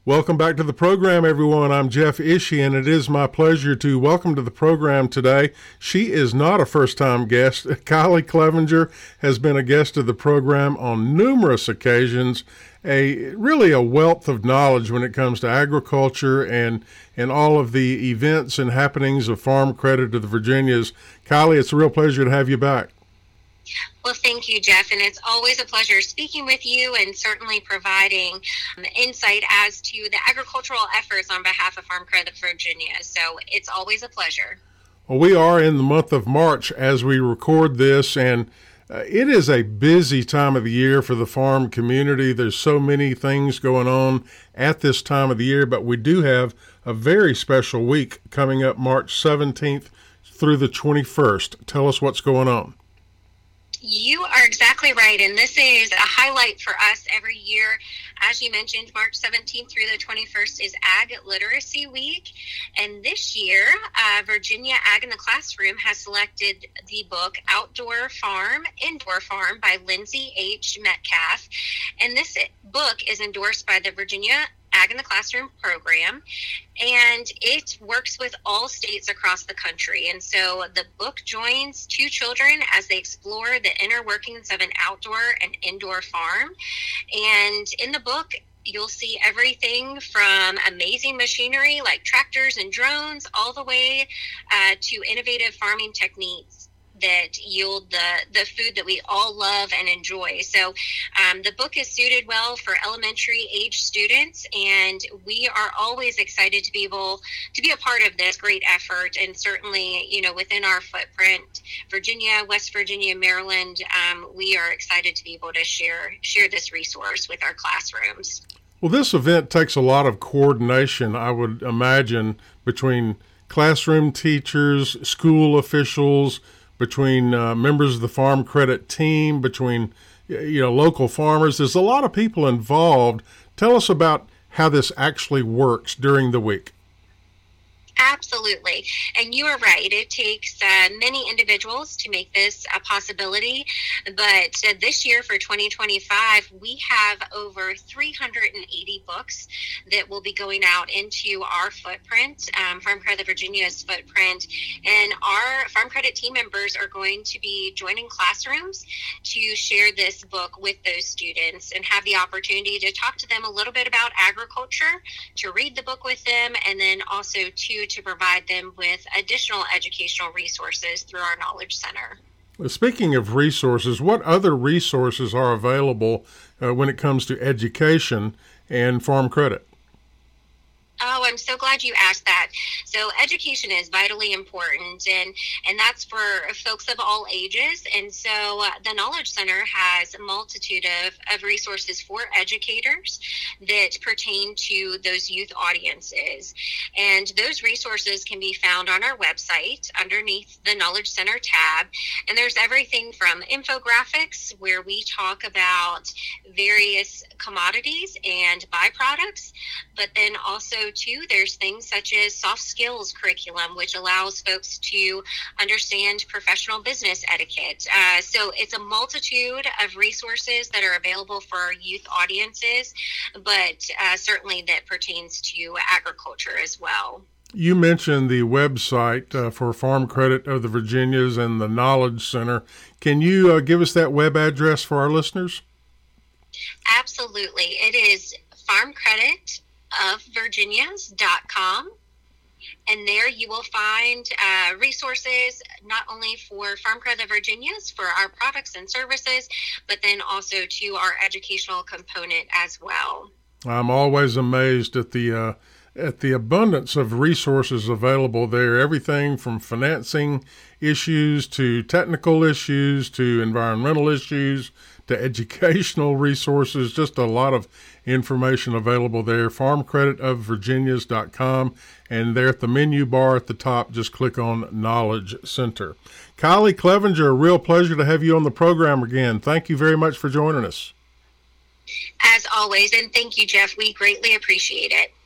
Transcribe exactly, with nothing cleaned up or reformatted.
Welcome back to the program, everyone. I'm Jeff Ishii, and it is my pleasure to welcome to the program today. She is not a first-time guest. Kylie Clevenger has been a guest of the program on numerous occasions, a really a wealth of knowledge when it comes to agriculture and, and all of the events and happenings of Farm Credit of the Virginias. Kylie, it's a real pleasure to have you back. Well, thank you, Jeff, and it's always a pleasure speaking with you and certainly providing um, insight as to the agricultural efforts on behalf of Farm Credit Virginia. So it's always a pleasure. Well, we are in the month of March as we record this, and uh, it is a busy time of the year for the farm community. There's so many things going on at this time of the year, but we do have a very special week coming up March seventeenth through the twenty-first. Tell us what's going on. You are exactly right, and this is a highlight for us every year. As you mentioned, March seventeenth through the twenty-first is Ag Literacy Week, and this year, uh, Virginia Ag in the Classroom has selected the book Outdoor Farm, Indoor Farm by Lindsay H. Metcalf, and this book is endorsed by the Virginia Ag in the Classroom program, and it works with all states across the country. And so the book joins two children as they explore the inner workings of an outdoor and indoor farm. And in the book, you'll see everything from amazing machinery like tractors and drones all the way uh, to innovative farming techniques that yield the, the food that we all love and enjoy. So um, the book is suited well for elementary age students, and we are always excited to be able to be a part of this great effort. And certainly, you know, within our footprint, Virginia, West Virginia, Maryland, um, we are excited to be able to share share this resource with our classrooms. Well, this event takes a lot of coordination, I would imagine, between classroom teachers, school officials, between uh, members of the Farm Credit team, between you know local farmers. There's a lot of people involved. Tell us about how this actually works during the week. Absolutely. And you are right. It takes uh, many individuals to make this a possibility. But uh, this year for twenty twenty-five, we have over three hundred eighty books that will be going out into our footprint, um, Farm Credit Virginia's footprint. And our Farm Credit team members are going to be joining classrooms to share this book with those students and have the opportunity to talk to them a little bit about agriculture, to read the book with them, and then also to to provide them with additional educational resources through our Knowledge Center. Speaking of resources, what other resources are available uh, when it comes to education and farm credit? Oh, I'm so glad you asked that. So education is vitally important, and, and that's for folks of all ages. And so uh, the Knowledge Center has a multitude of, of resources for educators that pertain to those youth audiences. And those resources can be found on our website underneath the Knowledge Center tab. And there's everything from infographics, where we talk about various commodities and byproducts, but then also too, there's things such as soft skills curriculum, which allows folks to understand professional business etiquette. Uh, so it's a multitude of resources that are available for our youth audiences, but uh, certainly that pertains to agriculture as well. You mentioned the website uh, for Farm Credit of the Virginias and the Knowledge Center. Can you uh, give us that web address for our listeners? Absolutely. It is farm credit of virginias dot com, and there you will find uh, resources not only for Farm Credit Virginias for our products and services, but then also to our educational component as well. I'm always amazed at the uh, at the abundance of resources available there. Everything from financing issues to technical issues to environmental issues to educational resources, just a lot of information available there. farm credit of virginias dot com, and there at the menu bar at the top, just click on Knowledge Center. Kylie Clevenger, a real pleasure to have you on the program again. Thank you very much for joining us. As always, and thank you, Jeff. We greatly appreciate it.